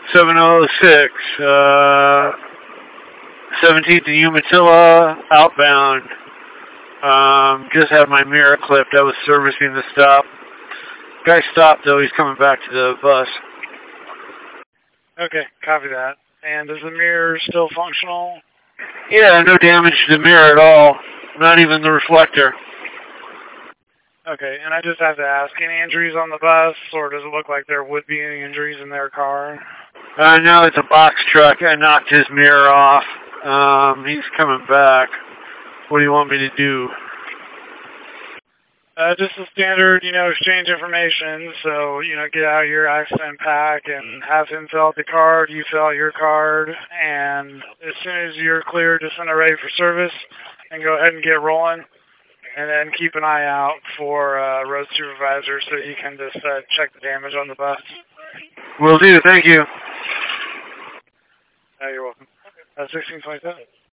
706, 17th and Umatilla, outbound. Just had my mirror clipped. I was servicing the stop. Guy stopped, though. He's coming back to the bus. Okay, copy that. And is the mirror still functional? Yeah, no damage to the mirror at all. Not even the reflector. Okay, and I just have to ask, any injuries on the bus, or does it look like there would be any injuries in their car? No, it's a box truck. I knocked his mirror off. He's coming back. What do you want me to do? Just the standard, exchange information. So, get out your accident pack and have him fill out the card, you fill out your card, and as soon as you're cleared to send it ready for service, and go ahead and get rolling. And then keep an eye out for road supervisor so he can just check the damage on the bus. Will do. Thank you. You're welcome. 1627.